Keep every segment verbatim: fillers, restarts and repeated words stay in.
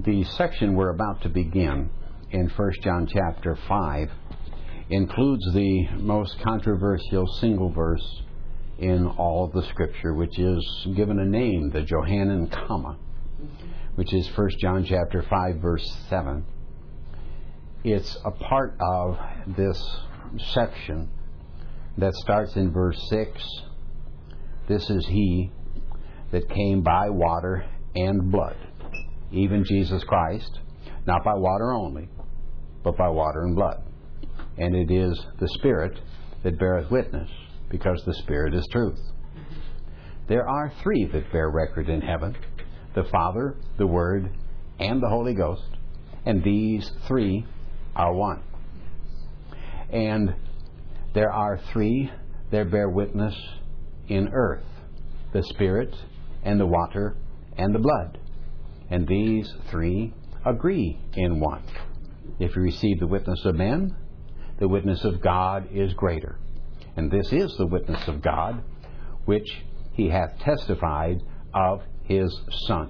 The section we're about to begin in First John chapter five includes the most controversial single verse in all of the Scripture, which is given a name, the Johannine comma, which is First John chapter five, verse seven. It's a part of this section that starts in verse six. This is he that came by water and blood, even Jesus Christ, not by water only, but by water and blood. And it is the Spirit that beareth witness, because the Spirit is truth. There are three that bear record in heaven: the Father, the Word, and the Holy Ghost. And these three are one. And there are three that bear witness in earth: the Spirit, and the water, and the blood. And these three agree in one. If you receive the witness of men, the witness of God is greater. And this is the witness of God, which he hath testified of his Son.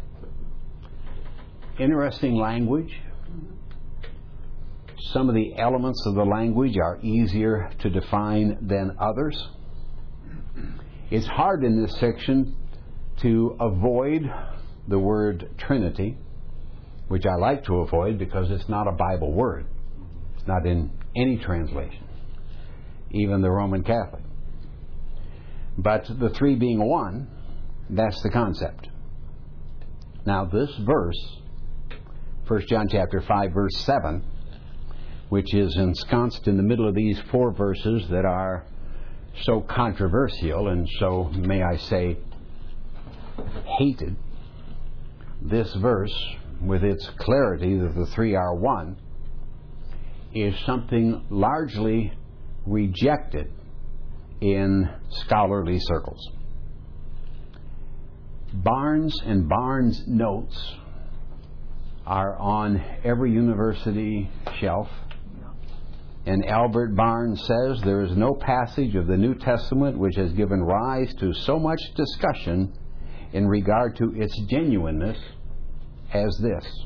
Interesting language. Some of the elements of the language are easier to define than others. It's hard in this section to avoid the word Trinity, which I like to avoid because it's not a Bible word. It's not in any translation, even the Roman Catholic. But the three being one, that's the concept. Now this verse, First John chapter five, verse seven, which is ensconced in the middle of these four verses that are so controversial and so, may I say, hated. This verse, with its clarity that the three are one, is something largely rejected in scholarly circles. Barnes and Barnes notes are on every university shelf. And Albert Barnes says there is no passage of the New Testament which has given rise to so much discussion in regard to its genuineness as this.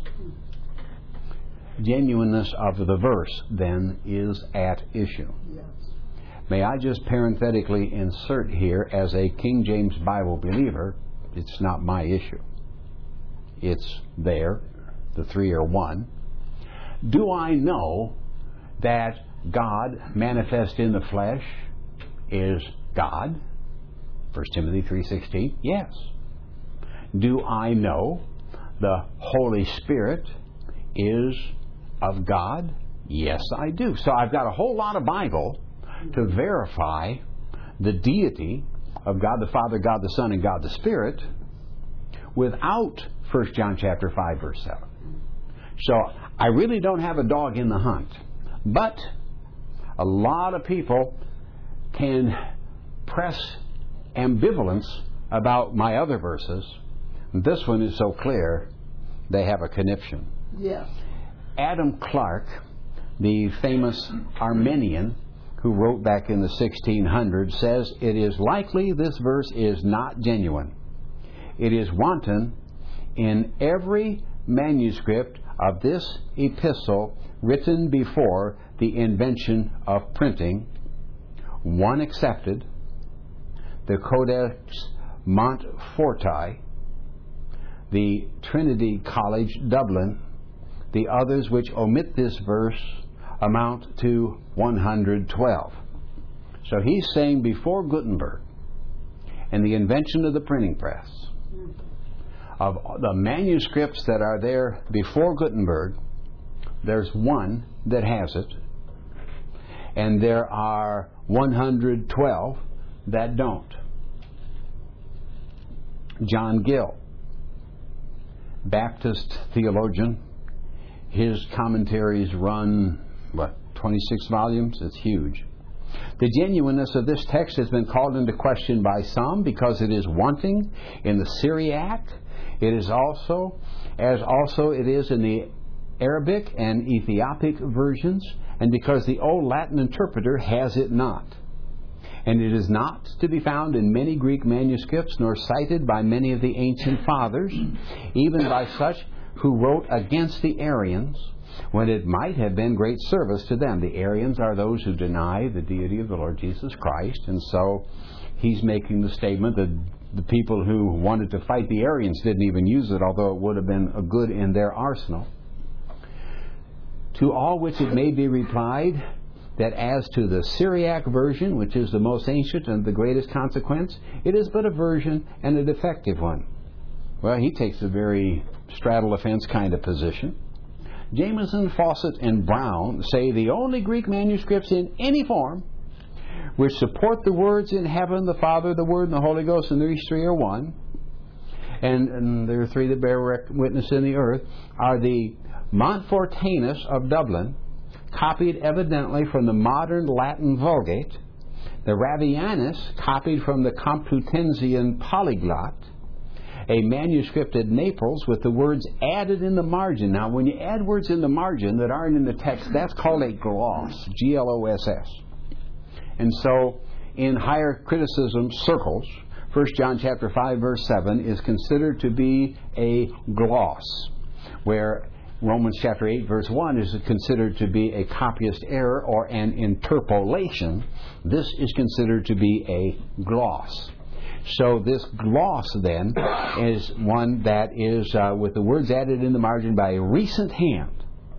Genuineness of the verse, then, is at issue. Yes. May I just parenthetically insert here, as a King James Bible believer, it's not my issue. It's there. The three are one. Do I know that God manifest in the flesh is God? First Timothy three sixteen. Yes. Do I know the Holy Spirit is of God? Yes, I do. So I've got a whole lot of Bible to verify the deity of God the Father, God the Son, and God the Spirit without First John chapter five, verse seven. So I really don't have a dog in the hunt. But a lot of people can press ambivalence about my other verses. This one is so clear, they have a conniption. Yes. Adam Clarke, the famous Arminian who wrote back in the sixteen hundreds, says it is likely this verse is not genuine. It is wanton in every manuscript of this epistle written before the invention of printing, one excepted, the Codex Montforti, the Trinity College, Dublin. The others which omit this verse amount to one hundred twelve. So he's saying before Gutenberg and the invention of the printing press, of the manuscripts that are there before Gutenberg, there's one that has it, and there are one hundred twelve that don't. John Gill, Baptist theologian, his commentaries run, what, twenty-six volumes? It's huge. The genuineness of this text has been called into question by some because it is wanting in the Syriac. It is also, as also it is in the Arabic and Ethiopic versions, and because the old Latin interpreter has it not. And it is not to be found in many Greek manuscripts, nor cited by many of the ancient fathers, even by such who wrote against the Arians when it might have been great service to them. The Arians are those who deny the deity of the Lord Jesus Christ, and so he's making the statement that the people who wanted to fight the Arians didn't even use it, although it would have been a good in their arsenal. To all which it may be replied that as to the Syriac version, which is the most ancient and the greatest consequence, it is but a version and a defective one. Well, he takes a very straddle the fence kind of position. Jamieson, Fawcett, and Brown say the only Greek manuscripts in any form which support the words in heaven, the Father, the Word, and the Holy Ghost, and these three are one, and, and there are three that bear witness in the earth, are the Montfortanus of Dublin, copied evidently from the modern Latin Vulgate, the Ravianus, copied from the Complutensian Polyglot, a manuscript at Naples with the words added in the margin. Now, when you add words in the margin that aren't in the text, that's called a gloss, G L O S S. And so, in higher criticism circles, First John chapter five, verse seven is considered to be a gloss, where Romans chapter eight, verse one is considered to be a copyist error or an interpolation. This is considered to be a gloss. So this gloss, then, is one that is uh, with the words added in the margin by a recent hand.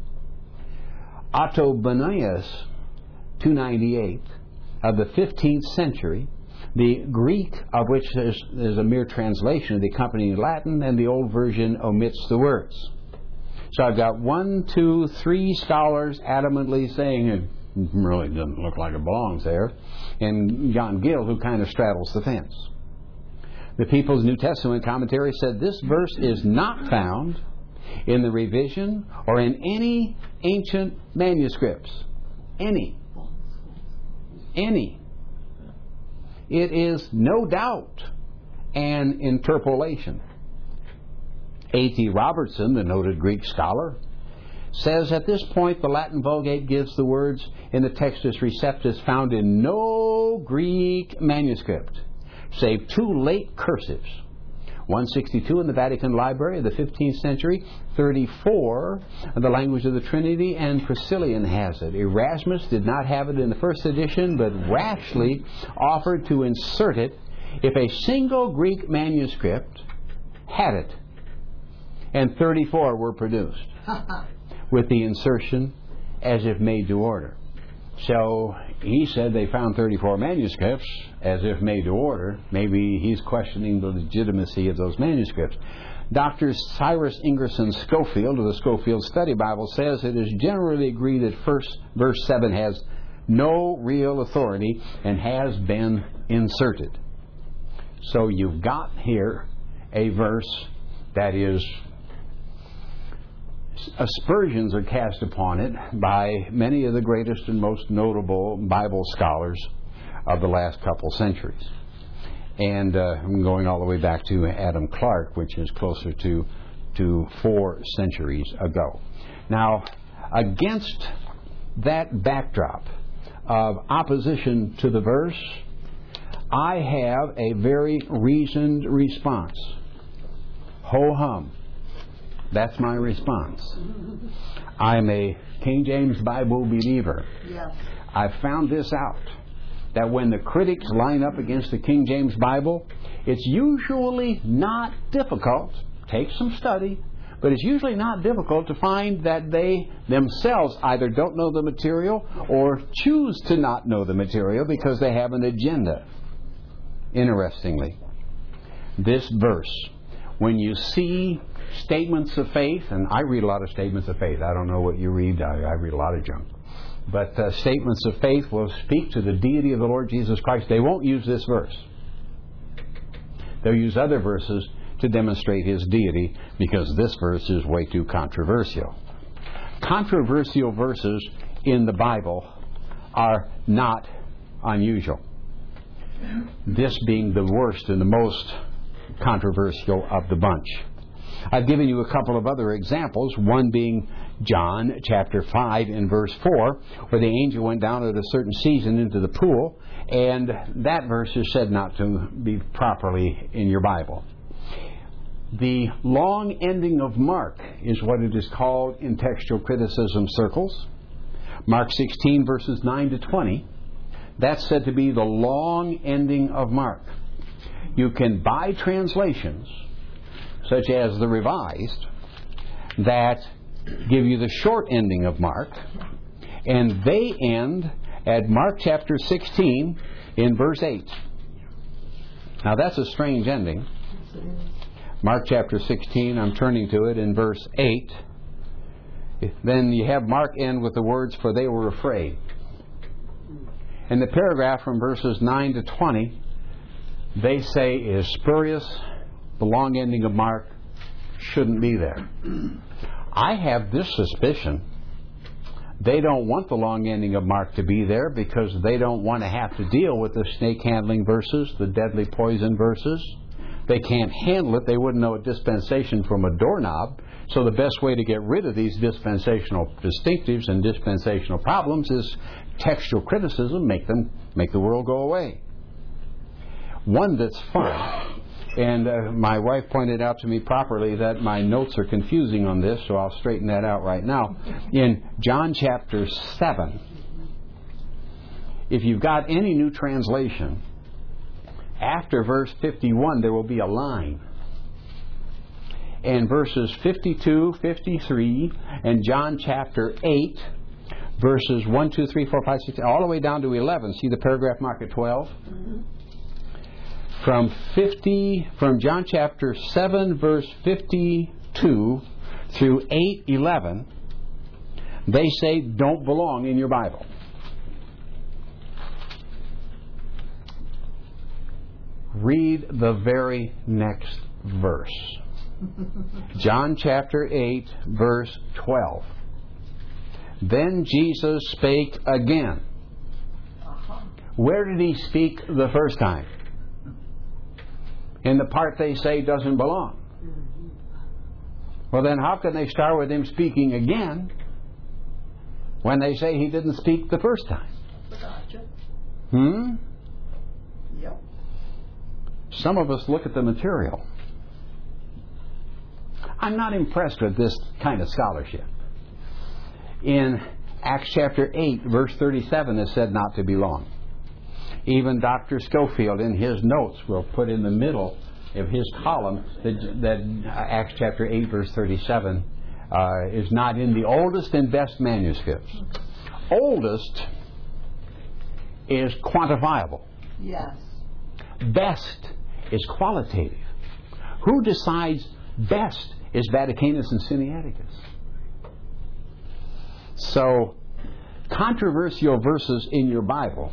Ottobonius, two ninety-eight, of the fifteenth century, the Greek of which is, is a mere translation of the accompanying Latin, and the old version omits the words. So I've got one, two, three scholars adamantly saying it really doesn't look like it belongs there, and John Gill, who kind of straddles the fence. The People's New Testament Commentary said this verse is not found in the revision or in any ancient manuscripts. Any. Any. It is no doubt an interpolation. A T Robertson, the noted Greek scholar, says at this point the Latin Vulgate gives the words in the Textus Receptus found in no Greek manuscript, save two late cursives. one sixty-two in the Vatican Library of the fifteenth century, thirty-four in the language of the Trinity, and Priscillian has it. Erasmus did not have it in the first edition, but rashly offered to insert it if a single Greek manuscript had it. And thirty-four were produced with the insertion as if made to order. So he said they found thirty-four manuscripts as if made to order. Maybe he's questioning the legitimacy of those manuscripts. Doctor Cyrus Ingerson Schofield of the Schofield Study Bible says it is generally agreed that first verse seven has no real authority and has been inserted. So you've got here a verse that is, aspersions are cast upon it by many of the greatest and most notable Bible scholars of the last couple centuries. And uh, I'm going all the way back to Adam Clarke, which is closer to, to four centuries ago. Now, against that backdrop of opposition to the verse, I have a very reasoned response. Ho-hum. That's my response. I'm a King James Bible believer. Yes. I found this out, that when the critics line up against the King James Bible, it's usually not difficult, take some study, but it's usually not difficult to find that they themselves either don't know the material or choose to not know the material because they have an agenda. Interestingly, this verse, when you see statements of faith, and I read a lot of statements of faith. I don't know what you read. I, I read a lot of junk. But uh, statements of faith will speak to the deity of the Lord Jesus Christ. They won't use this verse. They'll use other verses to demonstrate His deity because this verse is way too controversial. Controversial verses in the Bible are not unusual. This being the worst and the most controversial of the bunch. I've given you a couple of other examples, one being John chapter five and verse four, where the angel went down at a certain season into the pool, and that verse is said not to be properly in your Bible. The long ending of Mark is what it is called in textual criticism circles. Mark sixteen, verses nine to twenty. That's said to be the long ending of Mark. You can buy translations, such as the Revised, that give you the short ending of Mark, and they end at Mark chapter sixteen in verse eight. Now that's a strange ending. Mark chapter sixteen, I'm turning to it in verse eight. Then you have Mark end with the words, "For they were afraid." And the paragraph from verses nine to twenty, they say is spurious. The long ending of Mark shouldn't be there. I have this suspicion. They don't want the long ending of Mark to be there because they don't want to have to deal with the snake handling verses, the deadly poison verses. They can't handle it. They wouldn't know a dispensation from a doorknob. So the best way to get rid of these dispensational distinctives and dispensational problems is textual criticism, make them make the world go away. One that's fun, and uh, my wife pointed out to me properly that my notes are confusing on this, so I'll straighten that out right now. In John chapter seven, if you've got any new translation, after verse fifty-one there will be a line. And verses fifty-two, fifty-three, and John chapter eight, verses one, two, three, four, five, six, all the way down to eleven. See the paragraph mark at twelve? Mm-hmm. From fifty, from John chapter seven, verse fifty-two through eight, eleven, they say don't belong in your Bible. Read the very next verse. John chapter eight, verse twelve. Then Jesus spake again. Where did he speak the first time? In the part they say doesn't belong. Well, then how can they start with him speaking again when they say he didn't speak the first time? Hmm? Yep. Some of us look at the material. I'm not impressed with this kind of scholarship. In Acts chapter eight, verse thirty-seven, is said not to belong. Even Doctor Schofield, in his notes, will put in the middle of his column that, that Acts chapter eight, verse thirty-seven, uh, is not in the oldest and best manuscripts. Oldest is quantifiable. Yes. Best is qualitative. Who decides best is Vaticanus and Sinaiticus. So, controversial verses in your Bible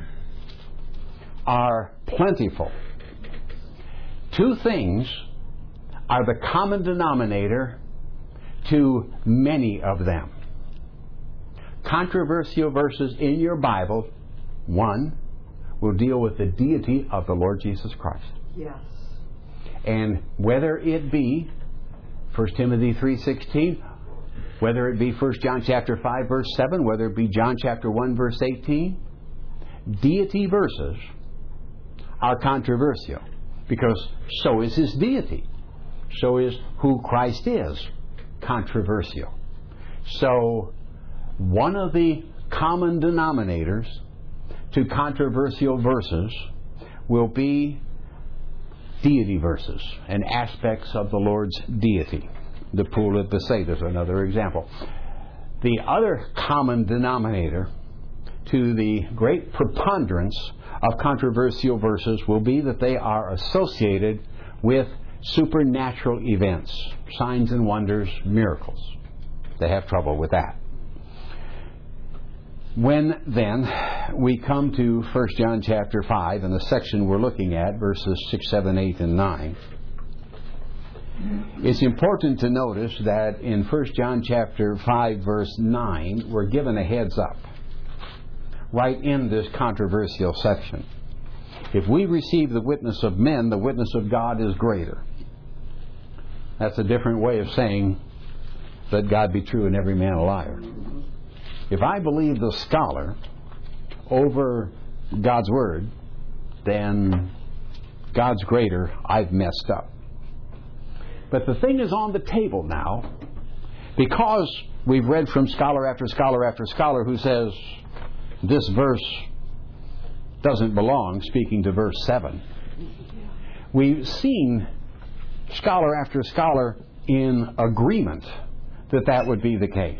are plentiful. Two things are the common denominator to many of them. Controversial verses in your Bible, one, will deal with the deity of the Lord Jesus Christ. Yes. And whether it be First Timothy three sixteen, whether it be First John chapter five, verse seven, whether it be John chapter one, verse eighteen, deity verses are controversial because so is his deity. So is who Christ is controversial. So one of the common denominators to controversial verses will be deity verses and aspects of the Lord's deity. The pool of Bethsaida is another example. The other common denominator to the great preponderance of controversial verses will be that they are associated with supernatural events, signs and wonders, miracles. They have trouble with that. When then we come to First John chapter five and the section we're looking at, verses six, seven, eight, and nine, it's important to notice that in First John chapter five, verse nine, we're given a heads up right in this controversial section. If we receive the witness of men, the witness of God is greater. That's a different way of saying, let God be true and every man a liar. If I believe the scholar over God's Word, then God's greater, I've messed up. But the thing is on the table now, because we've read from scholar after scholar after scholar who says this verse doesn't belong, speaking to verse seven. We've seen scholar after scholar in agreement that that would be the case.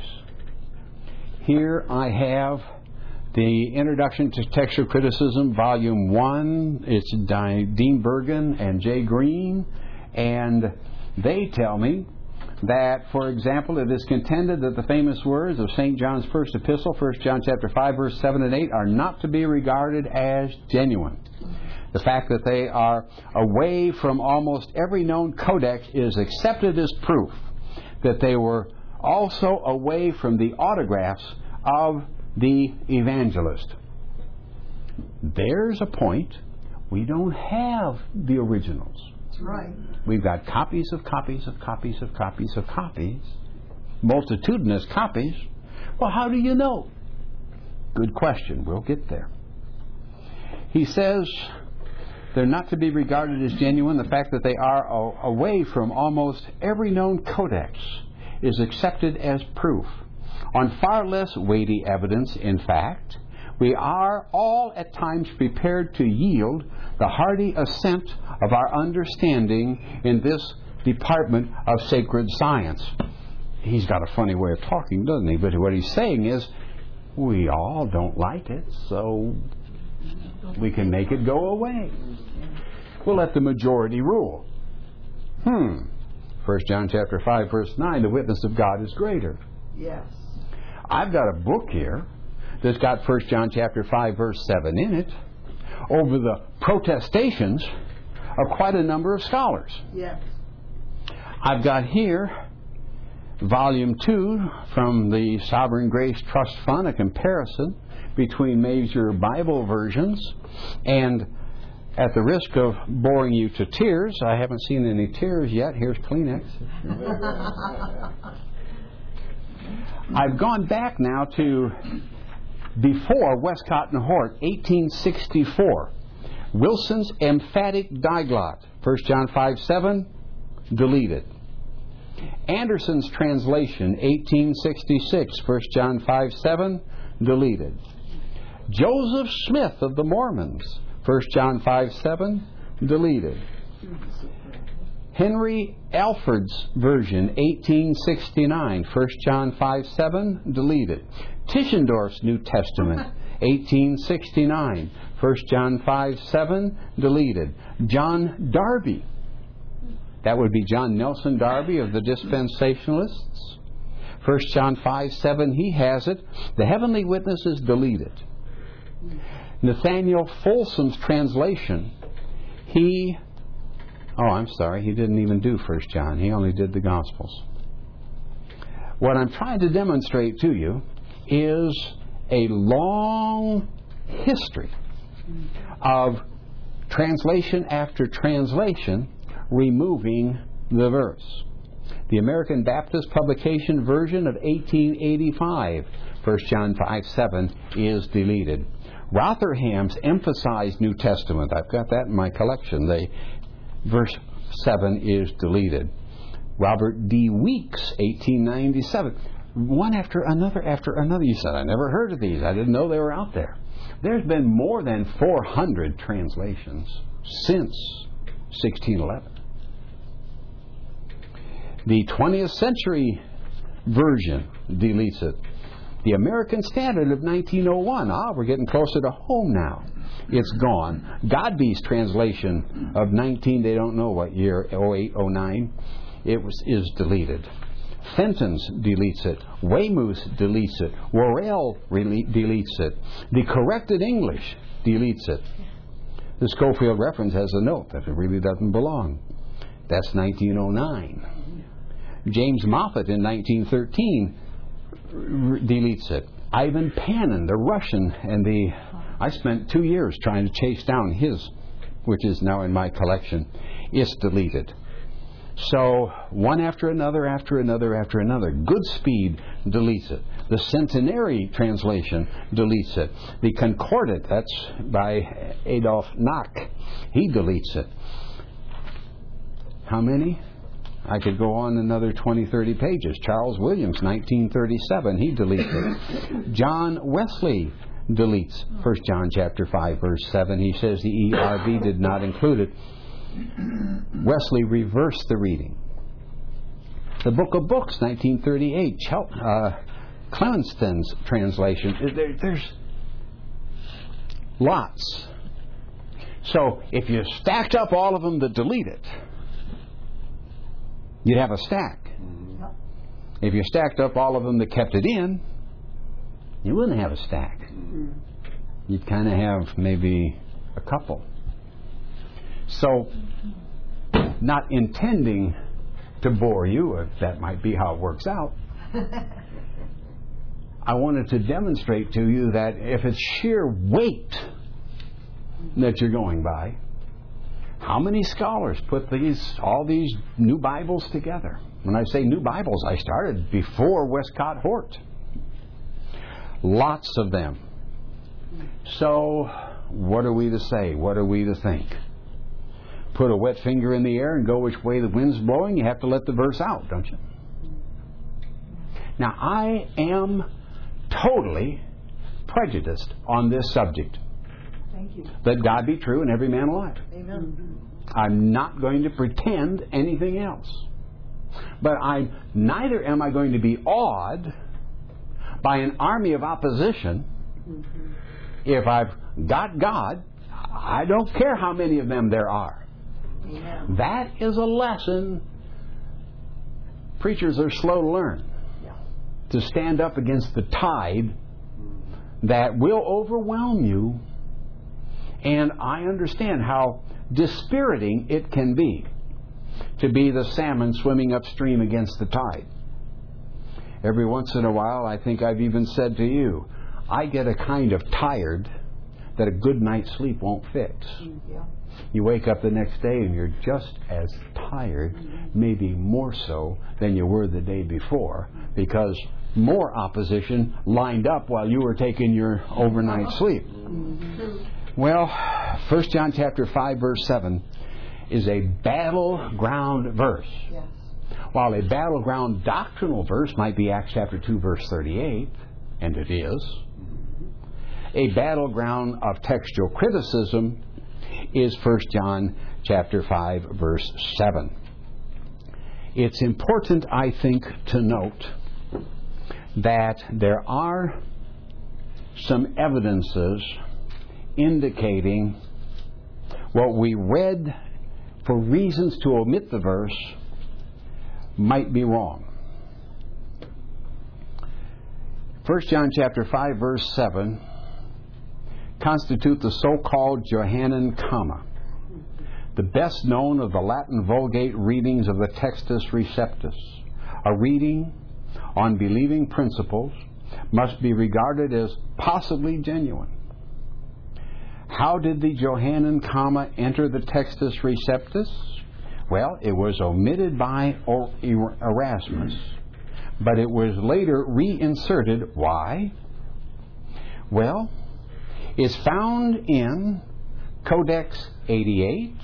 Here I have the Introduction to Textual Criticism, Volume one. It's Dean Bergen and Jay Green. And they tell me that, for example, it is contended that the famous words of Saint John's first epistle, First John chapter five, verse seven and eight, are not to be regarded as genuine. The fact that they are away from almost every known codex is accepted as proof that they were also away from the autographs of the evangelist. There's a point. We don't have the originals. That's right. We've got copies of copies of copies of copies of copies, multitudinous copies. Well, how do you know? Good question. We'll get there. He says they're not to be regarded as genuine. The fact that they are a- away from almost every known codex is accepted as proof. On far less weighty evidence, in fact, we are all at times prepared to yield the hearty assent of our understanding in this department of sacred science. He's got a funny way of talking, doesn't he? But what he's saying is, we all don't like it, so we can make it go away. We'll let the majority rule. Hmm. First John chapter five, verse nine, the witness of God is greater. Yes. I've got a book here that's got First John chapter five, verse seven in it, over the protestations of quite a number of scholars. Yes. I've got here volume two from the Sovereign Grace Trust Fund, a comparison between major Bible versions. And at the risk of boring you to tears, I haven't seen any tears yet. Here's Kleenex. I've gone back now to before Westcott and Hort, eighteen sixty-four. Wilson's emphatic diglot, First John five seven, deleted. Anderson's translation, eighteen sixty-six, First John five seven, deleted. Joseph Smith of the Mormons, First John five seven, deleted. Henry Alford's version, eighteen sixty-nine, First John five seven, deleted. Tischendorf's New Testament, eighteen sixty-nine, First John five seven, deleted. John Darby, that would be John Nelson Darby of the Dispensationalists, First John five seven, he has it. The heavenly witness is deleted. Nathaniel Folsom's translation, he, oh, I'm sorry, he didn't even do First John. He only did the Gospels. What I'm trying to demonstrate to you is a long history of translation after translation removing the verse. The American Baptist Publication version of eighteen eighty-five, First John five seven, is deleted. Rotherham's emphasized New Testament, I've got that in my collection, the verse seven is deleted. Robert D. Weeks, eighteen ninety-seven, one after another after another. You said, I never heard of these. I didn't know they were out there. There's been more than four hundred translations since sixteen eleven. The twentieth century version deletes it. The American Standard of nineteen oh one, ah, we're getting closer to home now. It's gone. Godby's translation of nineteen, they don't know what year, oh eight, oh nine, it was is deleted. Fenton's deletes it. Weymouth deletes it. Worrell deletes it. The Corrected English deletes it. The Schofield reference has a note that it really doesn't belong. That's nineteen oh nine. James Moffat in nineteen thirteen deletes it. Ivan Panin, the Russian, and the I spent two years trying to chase down his, which is now in my collection. It's deleted. So one after another, after another, after another. Goodspeed deletes it. The Centenary translation deletes it. The Concordat, that's by Adolf Nock, he deletes it. How many? I could go on another twenty, thirty pages. Charles Williams, nineteen thirty-seven, he deletes it. John Wesley deletes First John chapter five, verse seven. He says the E R V did not include it. Wesley reversed the reading. The Book of Books, nineteen thirty-eight, Chel- uh, Clemenston's translation. There, there's lots. So if you stacked up all of them that delete it, you'd have a stack. If you stacked up all of them that kept it in, you wouldn't have a stack. You'd kind of have maybe a couple. So, not intending to bore you, if that might be how it works out, I wanted to demonstrate to you that if it's sheer weight that you're going by, how many scholars put these all these new Bibles together? When I say new Bibles, I started before Westcott Hort. Lots of them. So, what are we to say? What are we to think? Put a wet finger in the air and go which way the wind's blowing? You have to let the verse out, don't you? Now, I am totally prejudiced on this subject. Thank you. Let God be true and every man a liar. Amen. I'm not going to pretend anything else. But I neither am I going to be awed by an army of opposition. Mm-hmm. If I've got God, I don't care how many of them there are. Amen. That is a lesson preachers are slow to learn. Yeah. To stand up against the tide that will overwhelm you. And I understand how dispiriting it can be to be the salmon swimming upstream against the tide. Every once in a while, I think I've even said to you, I get a kind of tired that a good night's sleep won't fix. Yeah. You wake up the next day and you're just as tired, maybe more so than you were the day before, because more opposition lined up while you were taking your overnight sleep. Well, First John chapter five, verse seven is a battleground verse. Yes. While a battleground doctrinal verse might be Acts chapter two, verse thirty-eight, and it is, a battleground of textual criticism is First John chapter five, verse seven. It's important, I think, to note that there are some evidences indicating what we read for reasons to omit the verse might be wrong. First John chapter five, verse seven constitute the so-called Johannine comma, the best known of the Latin Vulgate readings of the Textus Receptus. A reading on believing principles must be regarded as possibly genuine. How did the Johannine comma enter the Textus Receptus? Well, it was omitted by Erasmus, but it was later reinserted. Why? Well, it's found in Codex eighty-eight.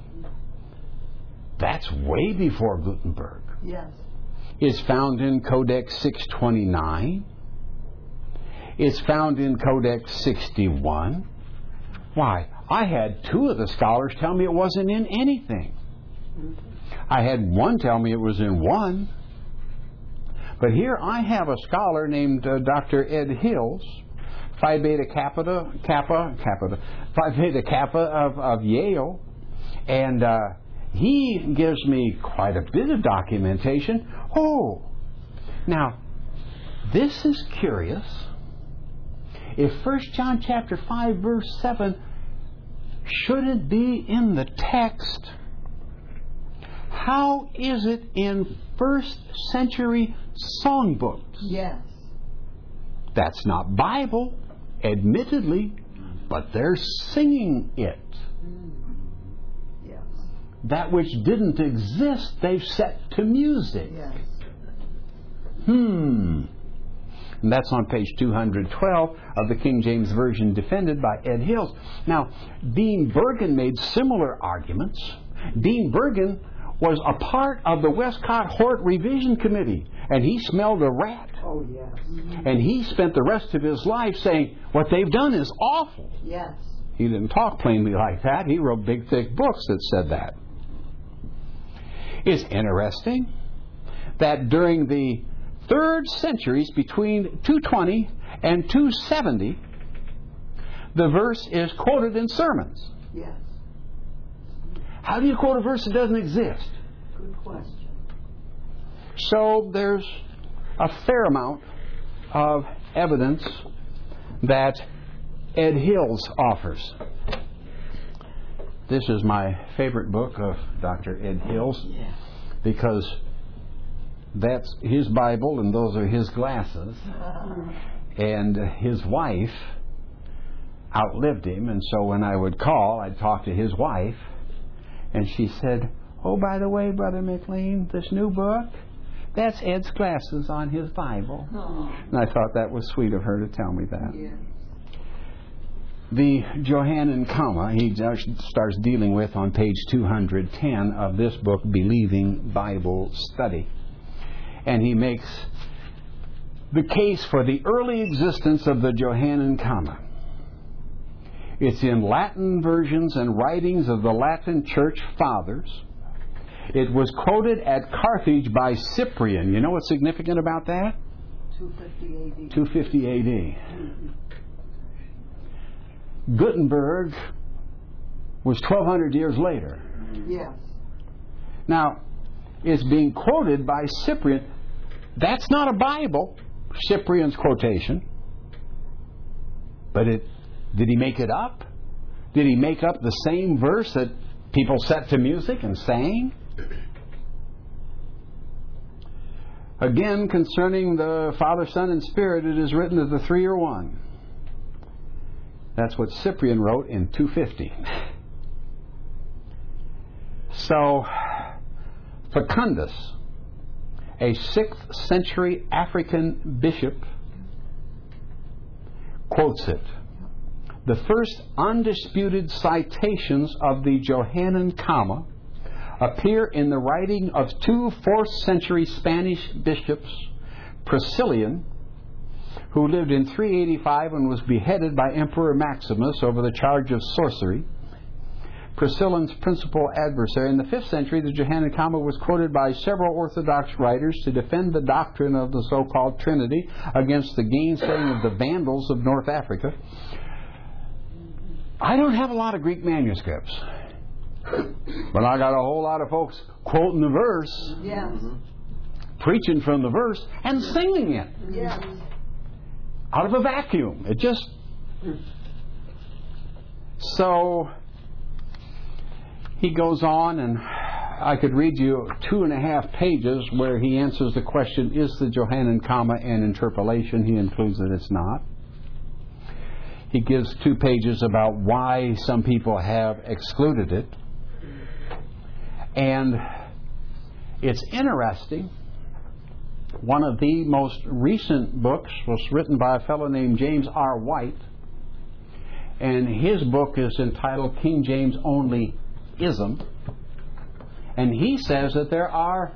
That's way before Gutenberg. Yes. It's found in Codex six twenty-nine. It's found in Codex sixty-one. Why? I had two of the scholars tell me it wasn't in anything. I had one tell me it was in one. But here I have a scholar named uh, Doctor Ed Hills, Phi Beta Kappa, Kappa, Kappa, Phi Beta Kappa of, of Yale, and uh, he gives me quite a bit of documentation. Oh, now this is curious. If First John chapter five, verse seven shouldn't be in the text, how is it in first century songbooks? Yes. That's not Bible, admittedly, but they're singing it. Yes. That which didn't exist, they've set to music. Yes. Hmm. And that's on page two hundred twelve of the King James Version defended by Ed Hills. Now, Dean Bergen made similar arguments. Dean Bergen was a part of the Westcott Hort Revision Committee, and he smelled a rat. Oh, yes. And he spent the rest of his life saying, what they've done is awful. Yes. He didn't talk plainly like that. He wrote big, thick books that said that. It's interesting that during the third centuries, between two twenty and two seventy, the verse is quoted in sermons. Yes. How do you quote a verse that doesn't exist? Good question. So there's a fair amount of evidence that Ed Hills offers. This is my favorite book of Doctor Ed Hills, Yes. because that's his Bible and those are his glasses. And his wife outlived him, and so when I would call, I'd talk to his wife, and she said, oh, by the way, Brother McLean, this new book, that's Ed's glasses on his Bible. Oh. And I thought that was sweet of her to tell me that. Yes. The Johannine comma he starts dealing with on page two hundred ten of this book, Believing Bible Study. And he makes the case for the early existence of the Johannine comma. It's in Latin versions and writings of the Latin Church Fathers. It was quoted at Carthage by Cyprian. You know what's significant about that? two fifty A D. two fifty A D. Gutenberg was twelve hundred years later. Yes. Now, it's being quoted by Cyprian. That's not a Bible, Cyprian's quotation. But it, did he make it up? Did he make up the same verse that people set to music and sang? Again, concerning the Father, Son, and Spirit, it is written that the three are one. That's what Cyprian wrote in two fifty. So, Facundus, a sixth century African bishop, quotes it. The first undisputed citations of the Johannine comma appear in the writing of two fourth century Spanish bishops, Priscillian, who lived in three eighty-five and was beheaded by Emperor Maximus over the charge of sorcery. Priscillian's principal adversary. In the fifth century, the Johannine comma was quoted by several Orthodox writers to defend the doctrine of the so-called Trinity against the gainsaying of the Vandals of North Africa. I don't have a lot of Greek manuscripts, but I got a whole lot of folks quoting the verse, Yes. preaching from the verse, and singing it Yes. out of a vacuum. It just... So he goes on, and I could read you two and a half pages where he answers the question, is the Johannine comma an interpolation? He includes that it's not. He gives two pages about why some people have excluded it. And it's interesting. One of the most recent books was written by a fellow named James R. White. And his book is entitled King James Only Ism. And he says that there are,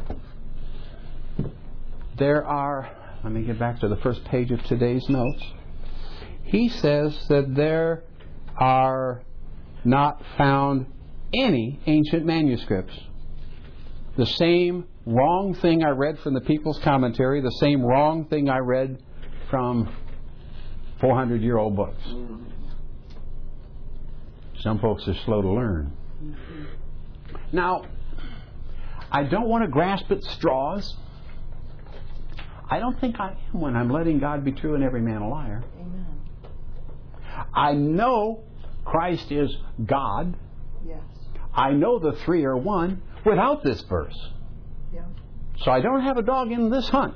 there are, let me get back to the first page of today's notes. He says that there are not found any ancient manuscripts. The same wrong thing I read from the People's Commentary, the same wrong thing I read from four hundred year old books. Some folks are slow to learn. Now, I don't want to grasp at straws. I don't think I am when I'm letting God be true and every man a liar. Amen. I know Christ is God. Yes. I know the three are one without this verse. Yeah. So I don't have a dog in this hunt.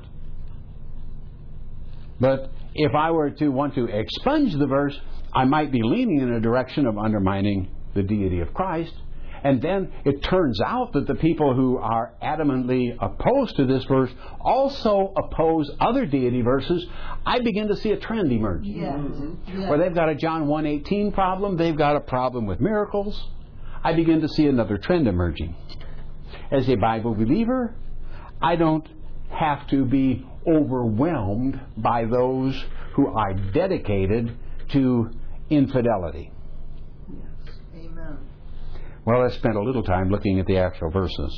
But if I were to want to expunge the verse, I might be leaning in a direction of undermining the deity of Christ. And then it turns out that the people who are adamantly opposed to this verse also oppose other deity verses. I begin to see a trend emerge. Yes. Mm-hmm. Yes. Where they've got a John one eighteen problem, they've got a problem with miracles. I begin to see another trend emerging. As a Bible believer, I don't have to be overwhelmed by those who are dedicated to infidelity. Yes. Amen. Well, let's spend a little time looking at the actual verses.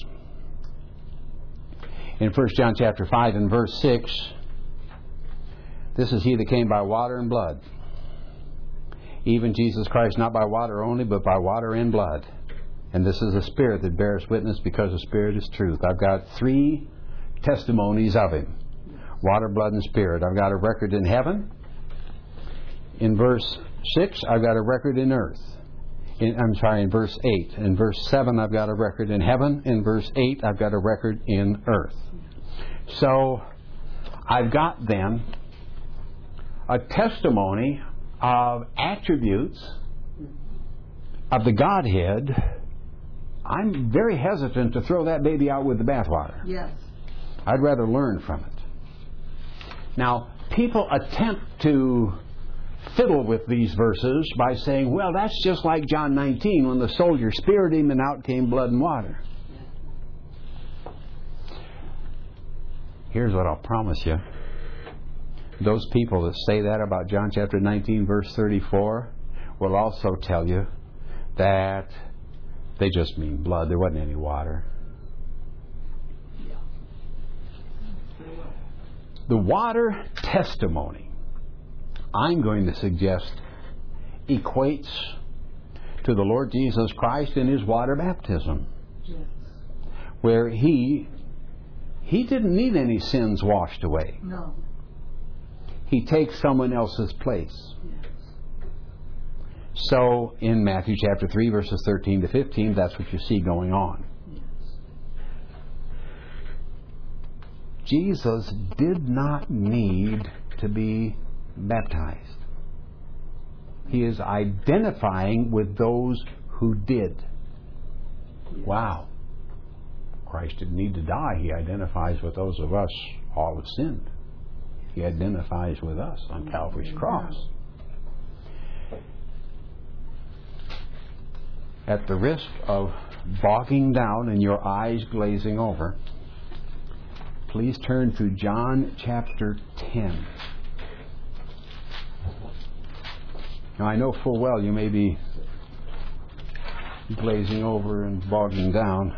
In First John chapter five and verse six, this is he that came by water and blood, even Jesus Christ, not by water only, but by water and blood. And this is the Spirit that bears witness, because the Spirit is truth. I've got three testimonies of Him. Water, blood, and Spirit. I've got a record in heaven. In verse six, I've got a record in earth. In, I'm sorry, in verse eight. In verse seven, I've got a record in heaven. In verse eight, I've got a record in earth. So, I've got then a testimony of attributes of the Godhead. I'm very hesitant to throw that baby out with the bathwater. Yes. I'd rather learn from it. Now, people attempt to fiddle with these verses by saying, well, that's just like John nineteen, when the soldier speared him and out came blood and water. Here's what I'll promise you. Those people that say that about John chapter nineteen, verse thirty-four, will also tell you that they just mean blood. There wasn't any water. The water testimony, I'm going to suggest, equates to the Lord Jesus Christ in His water baptism, Yes. where He He didn't need any sins washed away. No. He takes someone else's place. Yes. So in Matthew chapter three, verses thirteen to fifteen, that's what you see going on. Yes. Jesus did not need to be baptized. He is identifying with those who did. Yes. Wow. Christ didn't need to die. He identifies with those of us all have sinned. He identifies with us on Calvary's cross. At the risk of bogging down and your eyes glazing over, please turn to John chapter ten. Now, I know full well you may be glazing over and bogging down.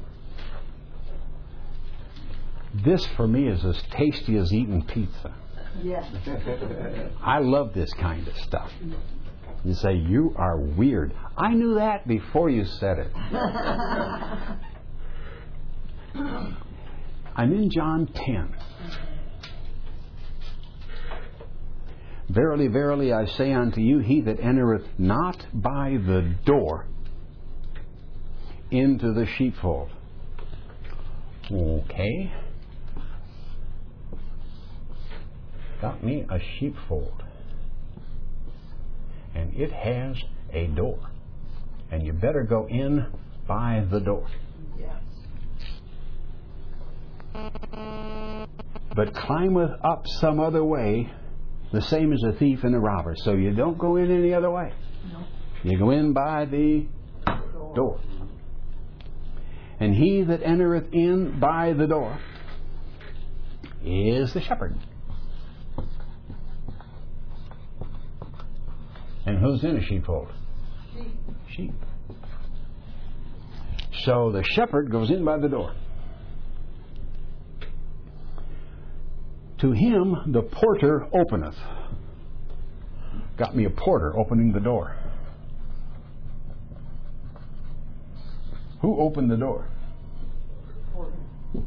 This, for me, is as tasty as eating pizza. Yes. I love this kind of stuff. You say, you are weird. I knew that before you said it. I'm in John ten. Verily, verily, I say unto you, he that entereth not by the door into the sheepfold. Okay. Got me a sheepfold. And it has a door. And you better go in by the door. Yes. But climbeth up some other way, the same as a thief and a robber. So you don't go in any other way. No. You go in by the Door. door. And he that entereth in by the door is the shepherd. And who's in a sheepfold? Sheep. Sheep. So the shepherd goes in by the door. To him the porter openeth. Got me a porter opening the door. Who opened the door? Porter.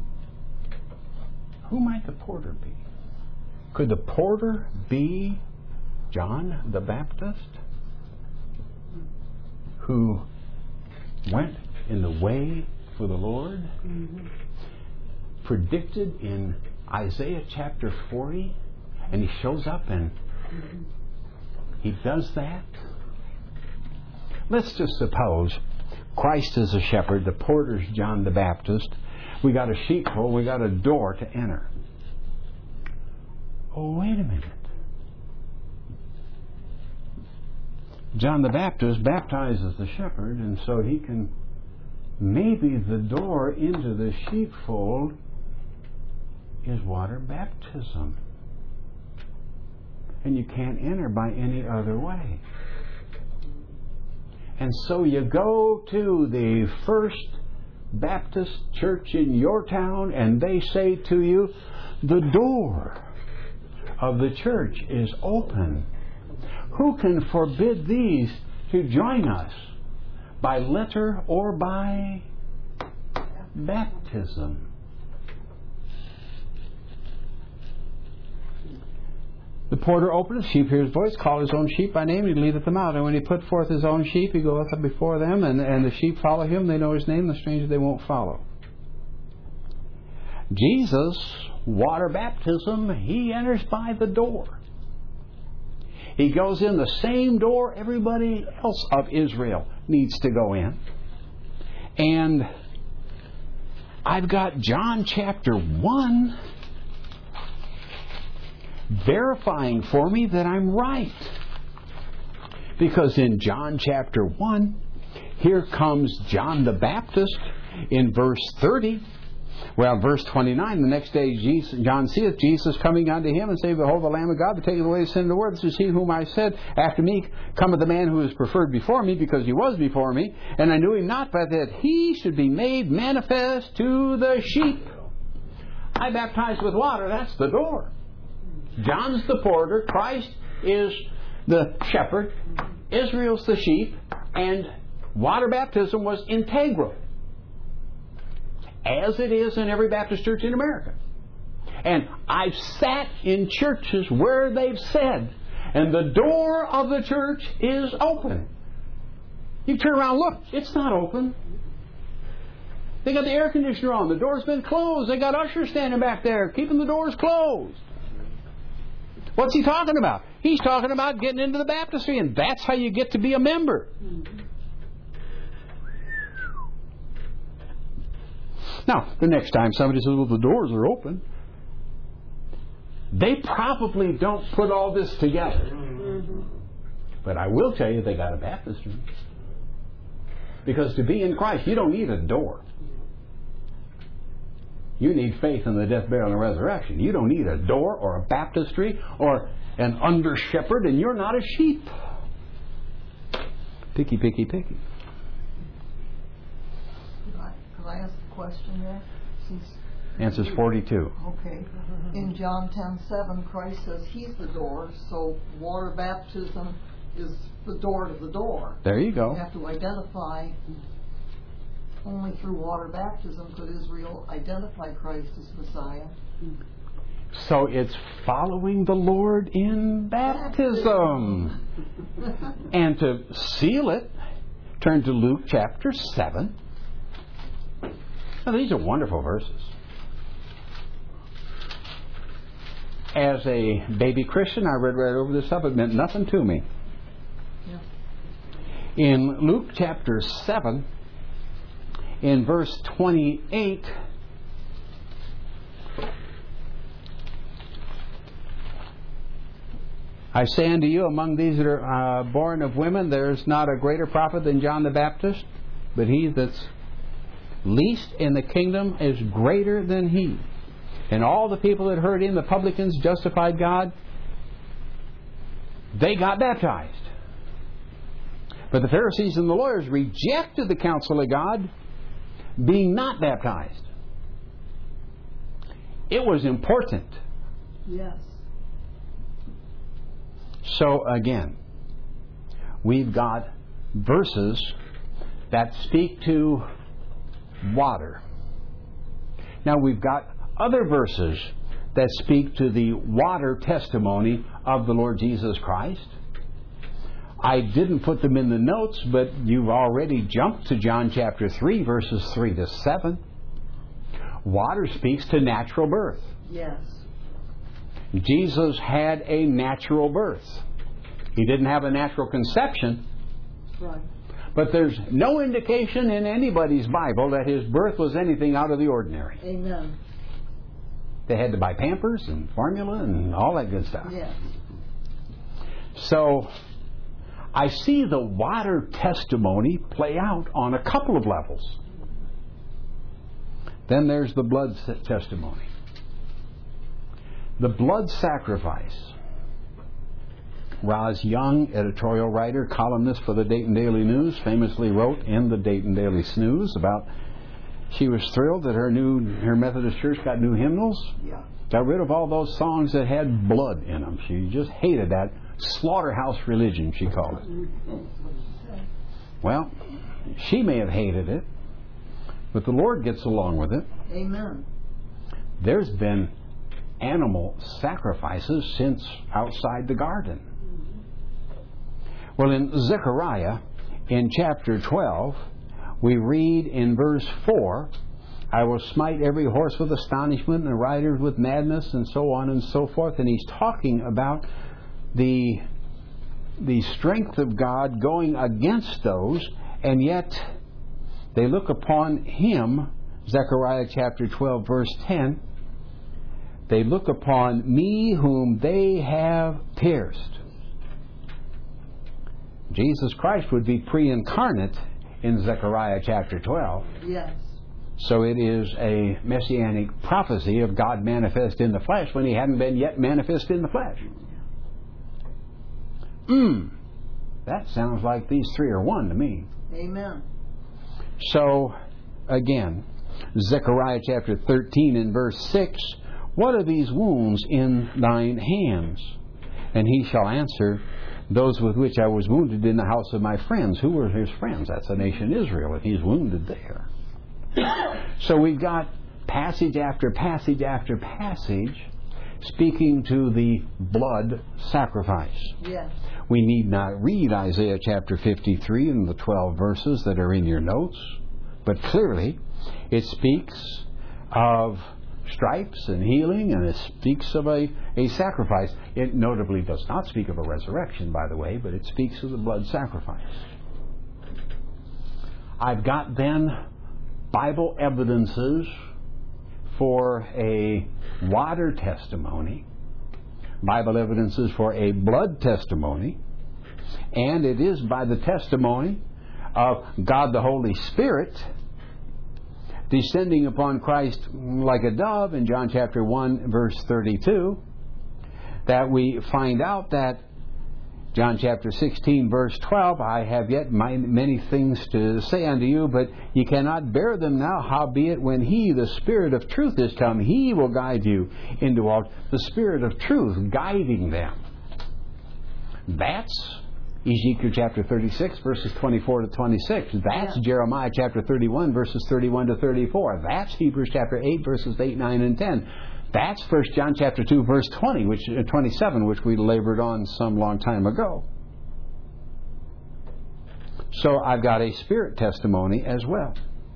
Who might the porter be? Could the porter be John the Baptist, who went in the way for the Lord, Mm-hmm. predicted in Isaiah chapter forty, and he shows up and Mm-hmm. he does that? Let's just suppose Christ is a shepherd, the porter's John the Baptist. We got a sheepfold, we got a door to enter. Oh, wait a minute. John the Baptist baptizes the shepherd, and so he can maybe the door into the sheepfold is water baptism. And you can't enter by any other way. And so you go to the First Baptist Church in your town and they say to you, the door of the church is open. Who can forbid these to join us by letter or by baptism? The porter openeth, sheep hear his voice, call his own sheep by name, he leadeth them out. And when he put forth his own sheep, he goeth up before them, and, and the sheep follow him. They know his name, the stranger they won't follow. Jesus, water baptism, he enters by the door. He goes in the same door everybody else of Israel needs to go in. And I've got John chapter one verifying for me that I'm right. Because in John chapter one, here comes John the Baptist in verse thirty. Well, verse twenty-nine, the next day Jesus, John seeth Jesus coming unto him and saith, Behold, the Lamb of God that taketh away the sin of the world. This is he whom I said, After me cometh the man who is preferred before me, because he was before me. And I knew him not, but that he should be made manifest to the sheep. I baptize with water, that's the door. John's the porter, Christ is the shepherd, Israel's the sheep, and water baptism was integral, as it is in every Baptist church in America. And I've sat in churches where they've said, and the door of the church is open. You turn around and look, it's not open. They got the air conditioner on, the door's been closed, they got ushers standing back there keeping the doors closed. What's he talking about? He's talking about getting into the baptistry, and that's how you get to be a member. Now, the next time somebody says, well, the doors are open, they probably don't put all this together. But I will tell you, they got a baptistry. Because to be in Christ, you don't need a door. You need faith in the death, burial, and resurrection. You don't need a door or a baptistry or an under shepherd, and you're not a sheep. Picky, picky, picky. Could I, could I ask a question there? Since Answer's forty-two. Okay. In John ten seven, Christ says He's the door, so water baptism is the door to the door. There you go. You have to identify. Only through water baptism could Israel identify Christ as Messiah. So it's following the Lord in baptism. And to seal it, turn to Luke chapter seven. Now, these are wonderful verses. As a baby Christian, I read right over this stuff. It meant nothing to me. Yeah. In Luke chapter seven, in verse twenty-eight, I say unto you, among these that are uh, born of women, there's not a greater prophet than John the Baptist, but he that's least in the kingdom is greater than he. And all the people that heard him, the publicans, justified God, they got baptized. But the Pharisees and the lawyers rejected the counsel of God, being not baptized. It was important. Yes. So again, we've got verses that speak to water. Now we've got other verses that speak to the water testimony of the Lord Jesus Christ. I didn't put them in the notes, but you've already jumped to John chapter three, verses three to seven. Water speaks to natural birth. Yes. Jesus had a natural birth. He didn't have a natural conception. Right. But there's no indication in anybody's Bible that his birth was anything out of the ordinary. Amen. They had to buy Pampers and formula and all that good stuff. Yes. So I see the water testimony play out on a couple of levels. Then there's the blood testimony. The blood sacrifice. Roz Young, editorial writer, columnist for the Dayton Daily News, famously wrote in the Dayton Daily Snooze about she was thrilled that her new her Methodist church got new hymnals. Yeah. Got rid of all those songs that had blood in them. She just hated that slaughterhouse religion, she called it. Well, she may have hated it, but the Lord gets along with it. Amen. There's been animal sacrifices since outside the garden. Well, in Zechariah, in chapter twelve, we read in verse four, I will smite every horse with astonishment and riders with madness, and so on and so forth. And he's talking about the, the strength of God going against those, and yet they look upon him, Zechariah chapter twelve, verse ten, they look upon me whom they have pierced. Jesus Christ would be pre-incarnate in Zechariah chapter twelve. Yes. So it is a messianic prophecy of God manifest in the flesh when he hadn't been yet manifest in the flesh. Hmm. That sounds like these three are one to me. Amen. So, again, Zechariah chapter thirteen and verse six, what are these wounds in thine hands? And he shall answer, those with which I was wounded in the house of my friends. Who were his friends? That's the nation Israel, and he's wounded there. So we've got passage after passage after passage speaking to the blood sacrifice. Yes. We need not read Isaiah chapter fifty-three and the twelve verses that are in your notes, but clearly it speaks of stripes and healing, and it speaks of a, a sacrifice. It notably does not speak of a resurrection, by the way, but it speaks of the blood sacrifice. I've got then Bible evidences for a water testimony, Bible evidences for a blood testimony, and it is by the testimony of God the Holy Spirit descending upon Christ like a dove in John chapter one verse thirty-two that we find out that John chapter sixteen verse twelve, I have yet many things to say unto you, but ye cannot bear them now. Howbeit when he, the Spirit of truth, is come, he will guide you into all. The Spirit of truth guiding them. That's Ezekiel chapter thirty-six verses twenty-four to twenty-six. That's yeah. Jeremiah chapter thirty-one verses thirty-one to thirty-four. That's Hebrews chapter eight verses eight, nine, and ten. That's First John chapter two verse twenty, which uh, twenty-seven, which we labored on some long time ago. So I've got a spirit testimony as well.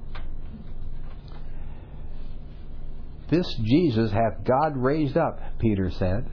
This Jesus hath God raised up, Peter said.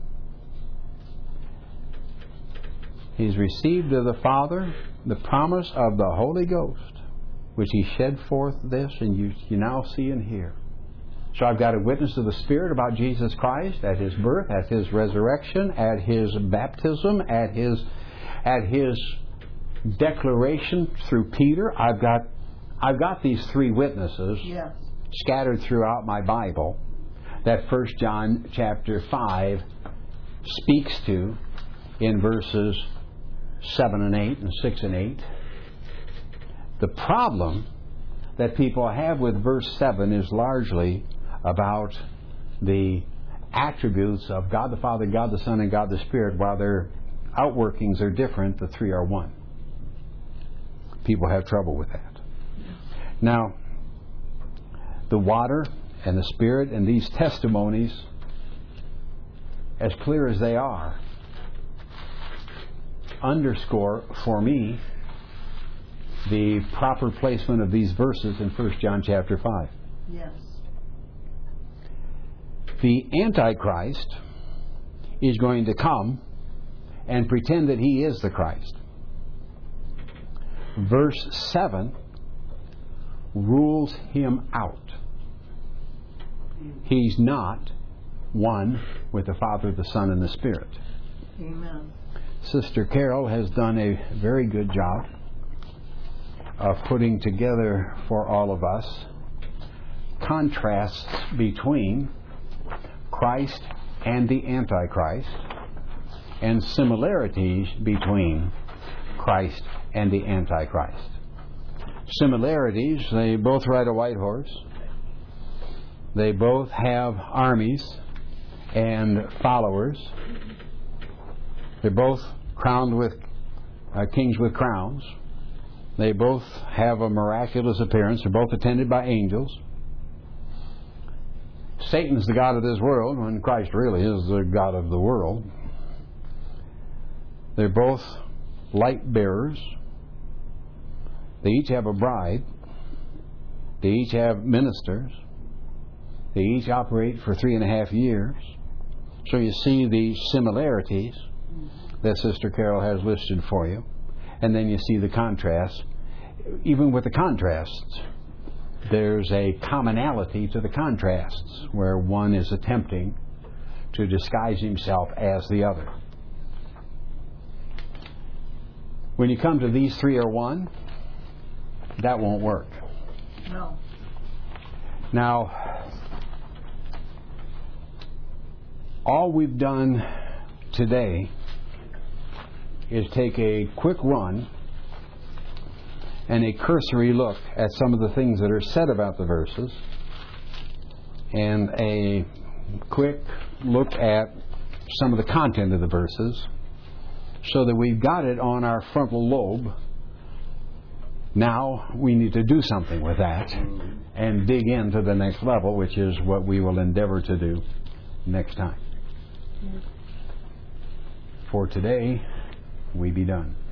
He's received of the Father the promise of the Holy Ghost, which he shed forth this, and you, you now see and hear. So I've got a witness of the Spirit about Jesus Christ at his birth, at his resurrection, at his baptism, at his at his declaration through Peter. I've got I've got these three witnesses yes. scattered throughout my Bible that First John chapter five speaks to in verses seven and eight and six and eight. The problem that people have with verse seven is largely about the attributes of God the Father, God the Son, and God the Spirit. While their outworkings are different, the three are one. People have trouble with that. Now, the water and the Spirit and these testimonies, as clear as they are, underscore for me the proper placement of these verses in First John chapter five. Yes. The Antichrist is going to come and pretend that he is the Christ. Verse seven rules him out. He's not one with the Father, the Son, and the Spirit. Amen. Sister Carol has done a very good job of putting together for all of us contrasts between Christ and the Antichrist, and similarities between Christ and the Antichrist. Similarities, they both ride a white horse. They both have armies and followers. They're both crowned with uh, kings with crowns. They both have a miraculous appearance. They're both attended by angels. Satan's the god of this world, when Christ really is the God of the world. They're both light bearers. They each have a bride. They each have ministers. They each operate for three and a half years. So you see the similarities that Sister Carol has listed for you. And then you see the contrast. Even with the contrasts, there's a commonality to the contrasts, where one is attempting to disguise himself as the other. When you come to these three are one, that won't work. No. Now, all we've done today is take a quick run and a cursory look at some of the things that are said about the verses, and a quick look at some of the content of the verses, so that we've got it on our frontal lobe. Now we need to do something with that and dig into the next level, which is what we will endeavor to do next time. For today, we be done.